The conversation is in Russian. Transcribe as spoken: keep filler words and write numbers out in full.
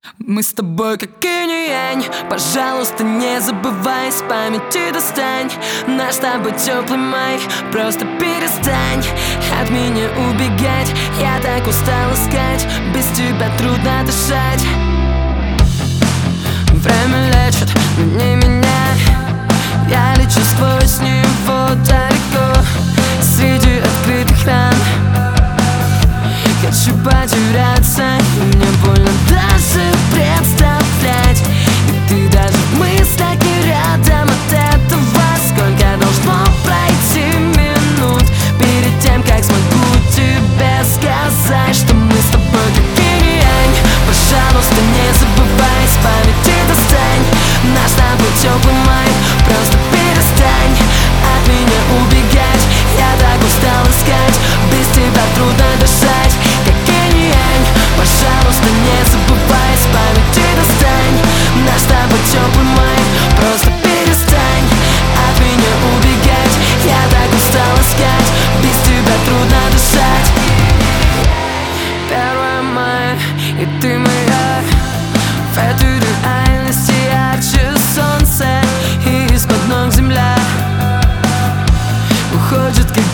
Мы с тобой как инь и янь. Пожалуйста, не забывай, с памяти достань наш с тобой теплый май. Просто перестань от меня убегать. Я так устал искать, без тебя трудно дышать. Время лечит, но не меня. Я лечу сквозь него далеко, среди открытых ран. Хочу потеряться, и мне больно даже представлять. И ты даже в мыслях не рядом от этого. Сколько должно пройти минут перед тем, как смогу тебе сказать, что мы с тобой как инь и янь. Пожалуйста, не забывай, с памяти достань наш с тобой теплый май. Просто перестань от меня убегать. Я так устал искать, без тебя трудно дышать. Как инь и янь, пожалуйста, не забывай, с памяти достань наш с тобой теплый май. Просто перестань от меня убегать. Я так устал искать, без тебя трудно дышать. Первое мая, и ты моя. В этой реальности ярче солнце, и из-под ног земля уходит, как